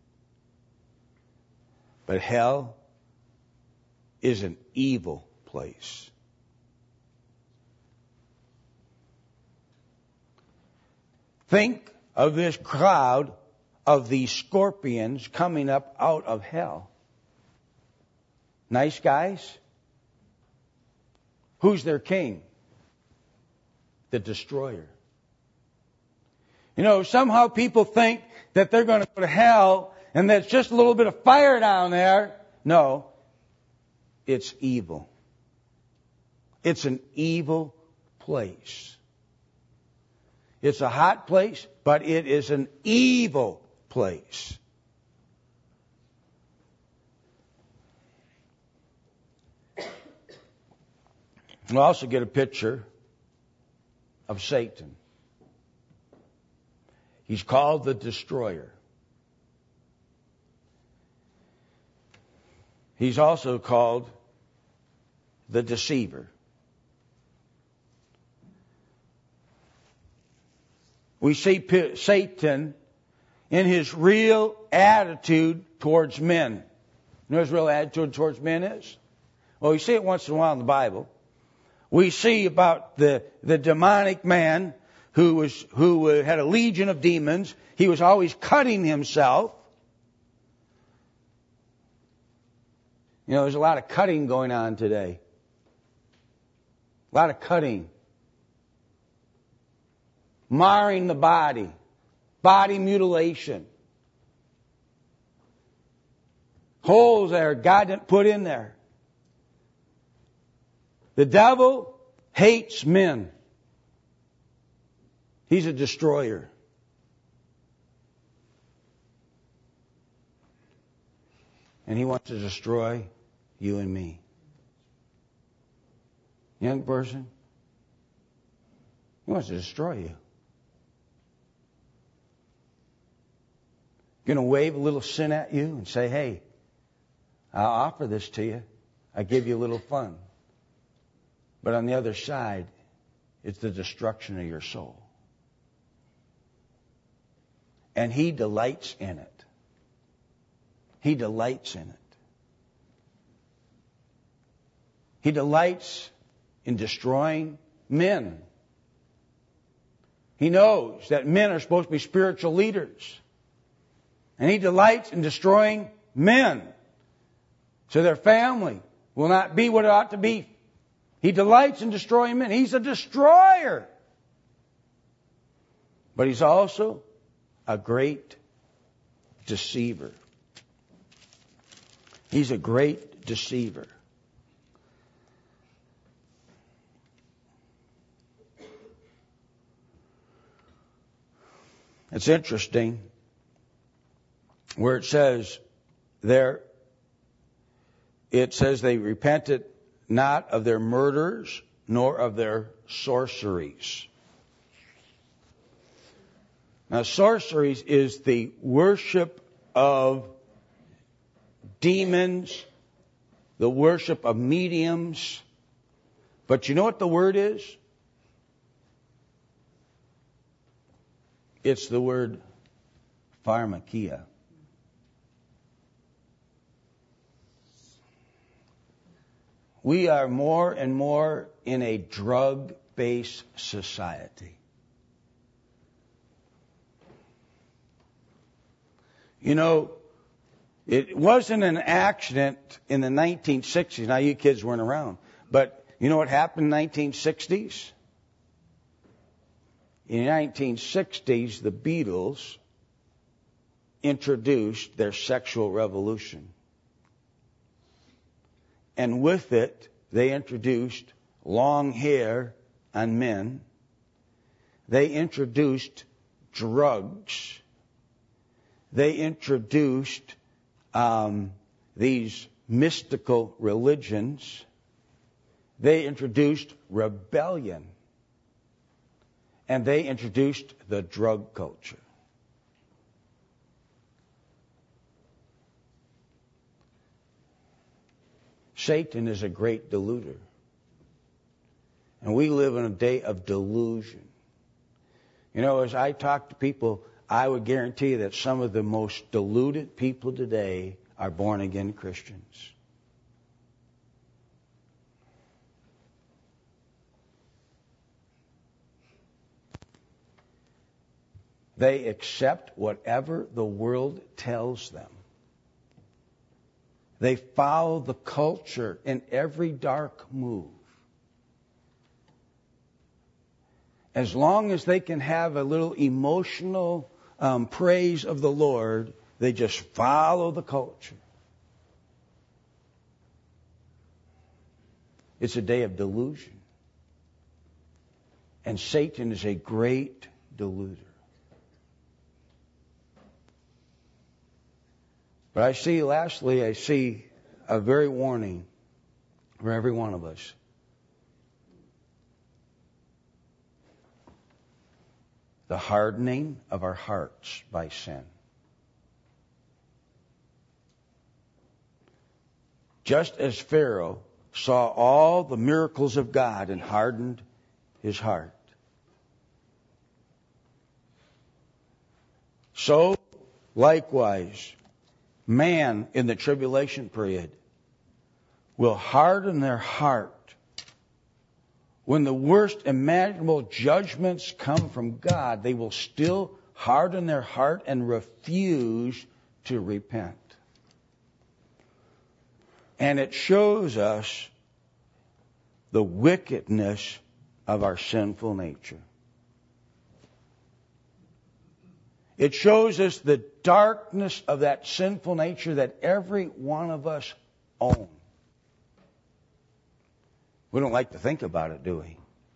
but hell is an evil place. Think of this crowd of these scorpions coming up out of hell. Nice guys? Who's their king? The destroyer. You know, somehow people think that they're going to go to hell and there's just a little bit of fire down there. No, it's evil. It's an evil place. It's a hot place, but it is an evil place. We'll also get a picture of Satan. He's called the destroyer. He's also called the deceiver. We see P- Satan in his real attitude towards men. You know what his real attitude towards men is? Well, we see it once in a while in the Bible. We see about the, the demonic man who was who had a legion of demons. He was always cutting himself. You know, there's a lot of cutting going on today. A lot of cutting. Marring the body. Body mutilation. Holes there God didn't put in there. The devil hates men. He's a destroyer. And he wants to destroy you and me. Young person, he wants to destroy you. Going to wave a little sin at you and say, hey, I'll offer this to you. I give you a little fun. But on the other side, it's the destruction of your soul. And he delights in it. He delights in it. He delights in destroying men. He knows that men are supposed to be spiritual leaders. And he delights in destroying men. So their family will not be what it ought to be. He delights in destroying men. He's a destroyer. But he's also a great deceiver. He's a great deceiver. It's interesting where it says there, it says they repented not of their murders nor of their sorceries. Now, sorceries is the worship of demons, the worship of mediums. But you know what the word is? It's the word pharmakia. we are more and more in a drug-based society. You know, it wasn't an accident in the nineteen sixties. Now, you kids weren't around. But you know what happened in the nineteen sixties? In the nineteen sixties, the Beatles introduced their sexual revolution. And with it, they introduced long hair on men. They introduced drugs. They introduced um, these mystical religions. They introduced rebellion. And they introduced the drug culture. Satan is a great deluder. And we live in a day of delusion. You know, as I talk to people, I would guarantee that some of the most deluded people today are born-again Christians. They accept whatever the world tells them. They follow the culture in every dark move. As long as they can have a little emotional um, praise of the Lord, they just follow the culture. It's a day of delusion. And Satan is a great deluder. But I see, lastly, I see a very warning for every one of us. The hardening of our hearts by sin. Just as Pharaoh saw all the miracles of God and hardened his heart, so likewise, man in the tribulation period will harden their heart when the worst imaginable judgments come from God. They will still harden their heart and refuse to repent. And it shows us the wickedness of our sinful nature. It shows us the darkness of that sinful nature that every one of us own. We don't like to think about it, do we?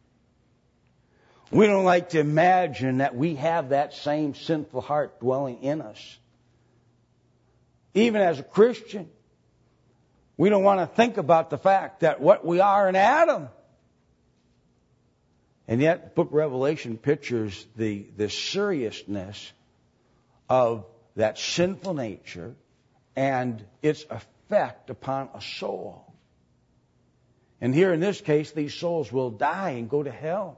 We don't like to imagine that we have that same sinful heart dwelling in us. Even as a Christian, we don't want to think about the fact that what we are in Adam. And yet, the book of Revelation pictures the, the seriousness of that sinful nature and its effect upon a soul. And here in this case, these souls will die and go to hell.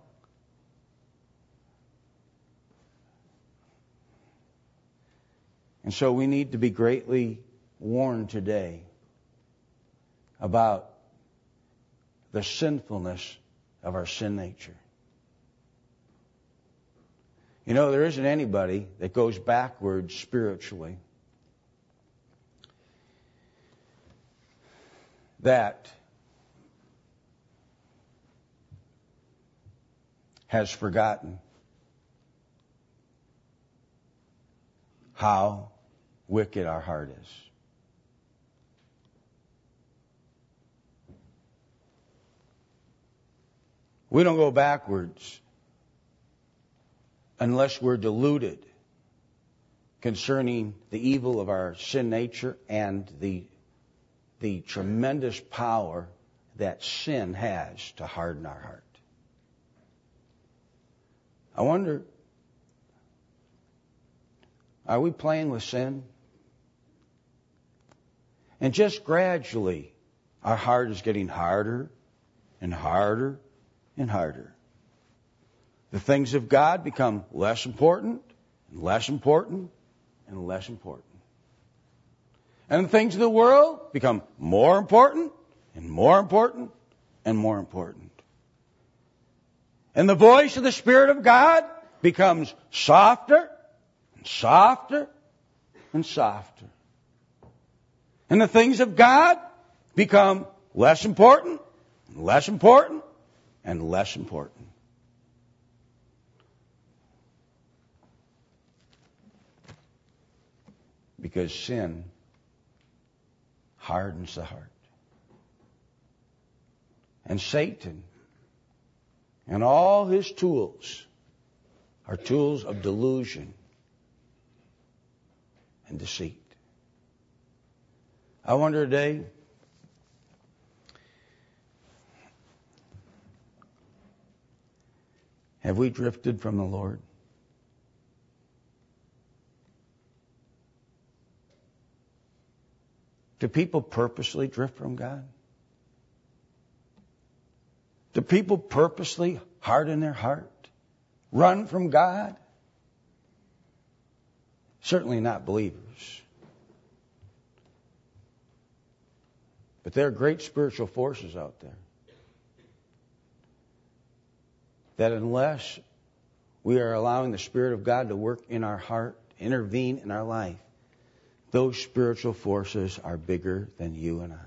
And so we need to be greatly warned today about the sinfulness of our sin nature. You know, there isn't anybody that goes backwards spiritually that has forgotten how wicked our heart is. We don't go backwards unless we're deluded concerning the evil of our sin nature and the, the tremendous power that sin has to harden our heart. I wonder, are we playing with sin? And just gradually, our heart is getting harder and harder and harder. The things of God become less important and less important and less important. And the things of the world become more important and more important and more important. And the voice of the Spirit of God becomes softer and softer and softer. And the things of God become less important, and less important, and less important. Because sin hardens the heart. And Satan and all his tools are tools of delusion and deceit. I wonder today, have we drifted from the Lord? Do people purposely drift from God? Do people purposely harden their heart? Run from God? Certainly not believers. But there are great spiritual forces out there that unless we are allowing the Spirit of God to work in our heart, intervene in our life, those spiritual forces are bigger than you and I.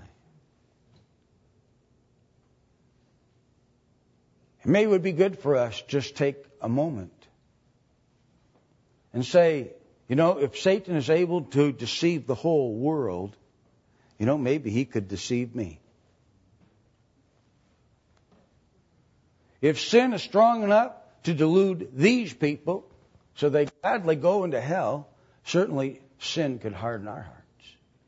And maybe it would be good for us just take a moment and say, you know, if Satan is able to deceive the whole world, you know, maybe he could deceive me. If sin is strong enough to delude these people so they gladly go into hell, certainly sin could harden our hearts.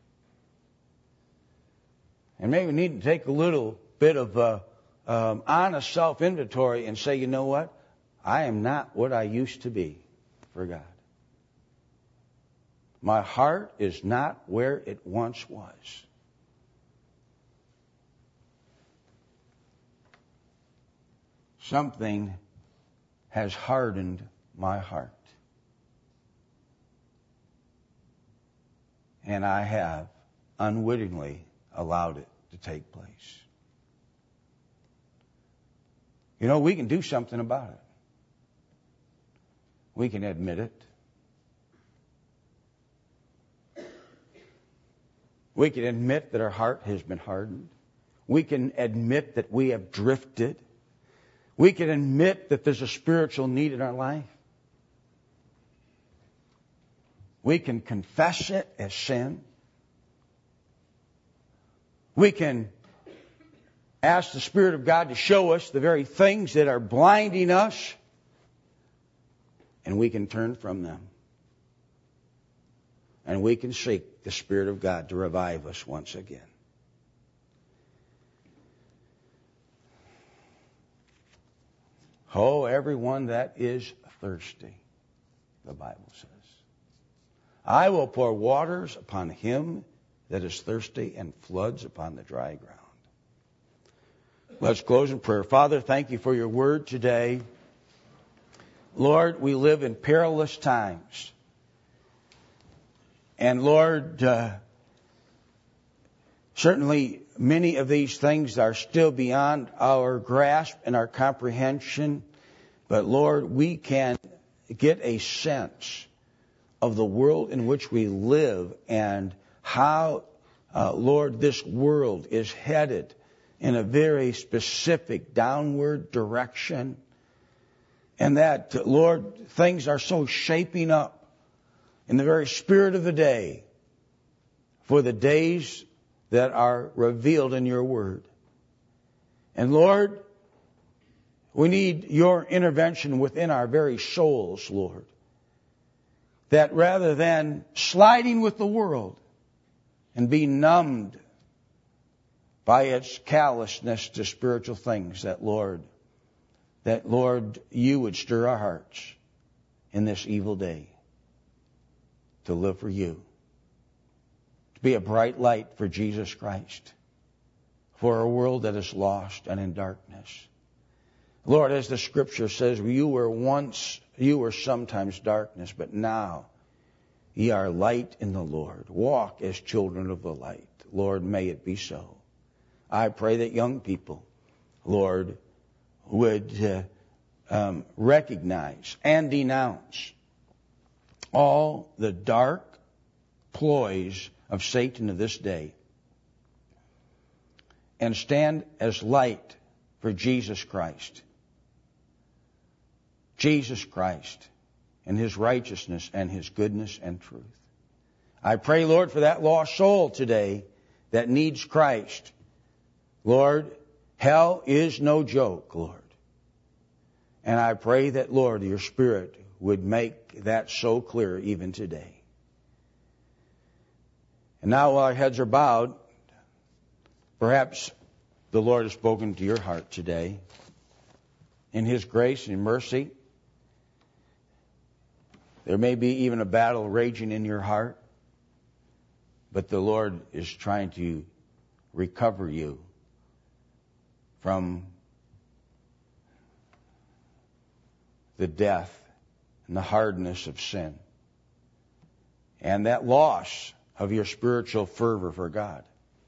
And maybe we need to take a little bit of a um, honest self-inventory and say, you know what? I am not what I used to be for God. My heart is not where it once was. Something has hardened my heart. And I have unwittingly allowed it to take place. You know, we can do something about it. We can admit it. We can admit that our heart has been hardened. We can admit that we have drifted. We can admit that there's a spiritual need in our life. We can confess it as sin. We can ask the Spirit of God to show us the very things that are blinding us, and we can turn from them. And we can seek the Spirit of God to revive us once again. Oh, everyone that is thirsty, the Bible says, I will pour waters upon him that is thirsty and floods upon the dry ground. Let's close in prayer. Father, thank you for your word today. Lord, we live in perilous times. And Lord, uh, certainly many of these things are still beyond our grasp and our comprehension. But Lord, we can get a sense of the world in which we live and how, uh, Lord, this world is headed in a very specific downward direction. And that, Lord, things are so shaping up in the very spirit of the day for the days that are revealed in your word. And Lord, we need your intervention within our very souls, Lord. That rather than sliding with the world and being numbed by its callousness to spiritual things, that Lord, that Lord, you would stir our hearts in this evil day to live for you, to be a bright light for Jesus Christ, for a world that is lost and in darkness. Lord, as the scripture says, you were once, you were sometimes darkness, but now ye are light in the Lord. Walk as children of the light. Lord, may it be so. I pray that young people, Lord, would uh, um, recognize and denounce all the dark ploys of Satan of this day and stand as light for Jesus Christ. Jesus Christ and His righteousness and His goodness and truth. I pray, Lord, for that lost soul today that needs Christ. Lord, hell is no joke, Lord. And I pray that, Lord, your Spirit would make that so clear even today. And now while our heads are bowed, perhaps the Lord has spoken to your heart today. In His grace and mercy, there may be even a battle raging in your heart, but the Lord is trying to recover you from the death and the hardness of sin and that loss of your spiritual fervor for God.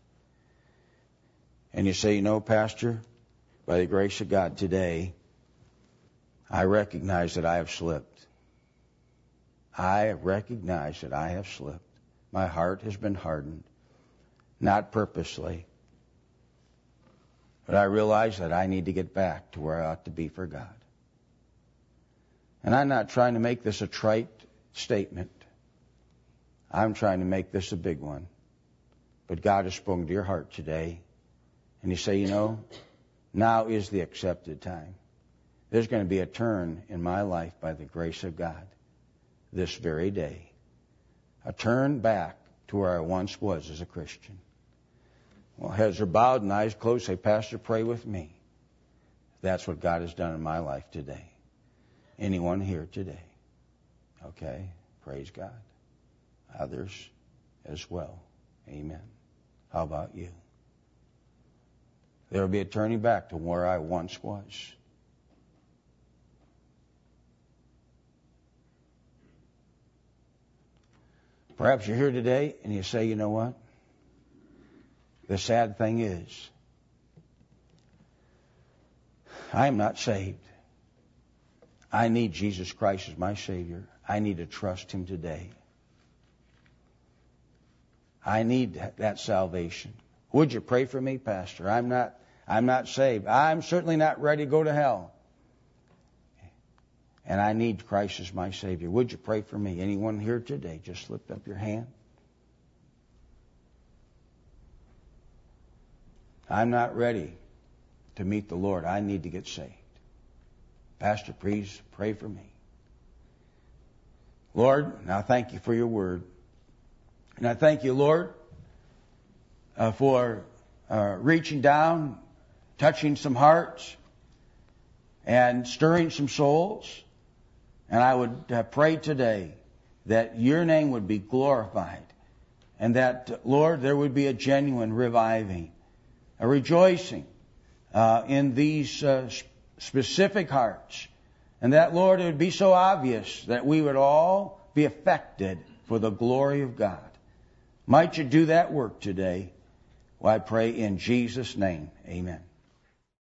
And you say, you know, Pastor, by the grace of God today, I recognize that I have slipped. I recognize that I have slipped. My heart has been hardened, not purposely, but I realize that I need to get back to where I ought to be for God. And I'm not trying to make this a trite statement. I'm trying to make this a big one. But God has spoken to your heart today. And you say, you know, now is the accepted time. There's going to be a turn in my life by the grace of God this very day. A turn back to where I once was as a Christian. Well, heads are bowed and eyes closed. Say, Pastor, pray with me. That's what God has done in my life today. Anyone here today? Okay, praise God. Others as well. Amen. How about you? There will be a turning back to where I once was. Perhaps you're here today and you say, you know what? The sad thing is, I am not saved. I need Jesus Christ as my Savior. I need to trust Him today. I need that salvation. Would you pray for me, Pastor? I'm not, I'm not saved. I'm certainly not ready to go to hell. And I need Christ as my Savior. Would you pray for me? Anyone here today? Just lift up your hand. I'm not ready to meet the Lord. I need to get saved. Pastor, please pray for me. Lord, now thank you for your word. And I thank you, Lord, uh, for uh, reaching down, touching some hearts, and stirring some souls. And I would uh, pray today that your name would be glorified and that, Lord, there would be a genuine reviving, a rejoicing uh, in these uh, specific hearts. And that, Lord, it would be so obvious that we would all be affected for the glory of God. Might you do that work today? Well, I pray in Jesus' name. Amen.